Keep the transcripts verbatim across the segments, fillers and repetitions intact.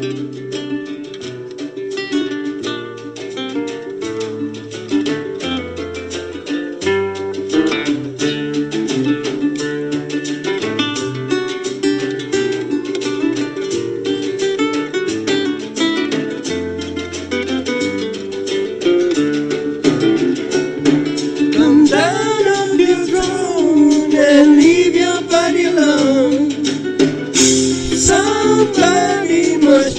Come down off your throne and leave your body alone. Somebody must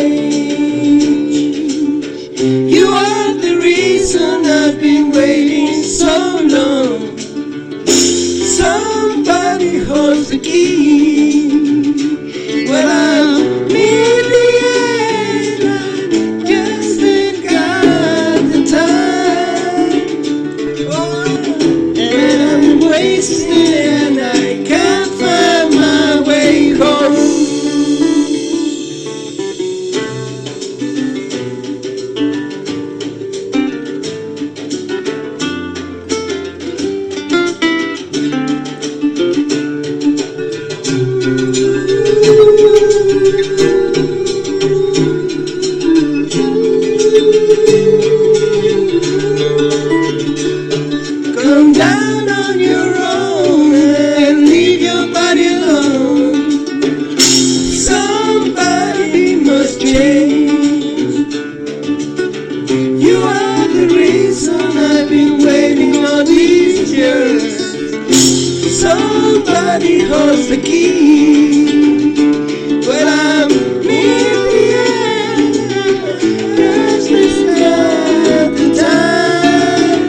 change. You are the reason I've been waiting so long. Somebody holds the key. Well, I'm in the end, I just ain't got the time. Oh, and I'm wasting and I can't find my way home. Come down on your own and leave your body alone. Somebody must change. You are the reason I've been waiting all these years. Somebody holds the key. Well, I'm in the end, just missing out the time.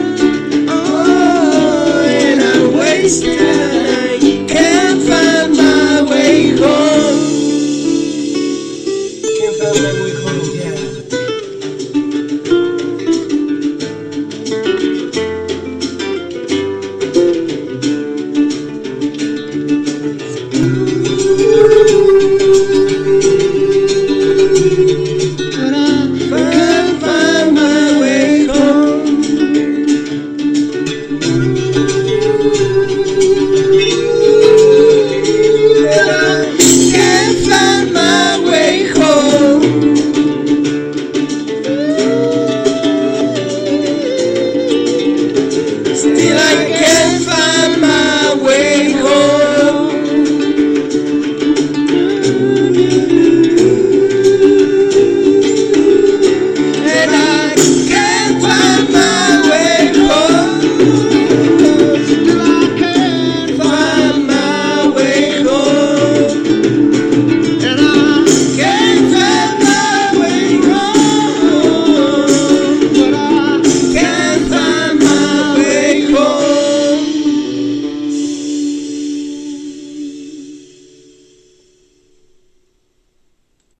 Oh, and I'm wasting, I can't find my way home. Can't find my way home.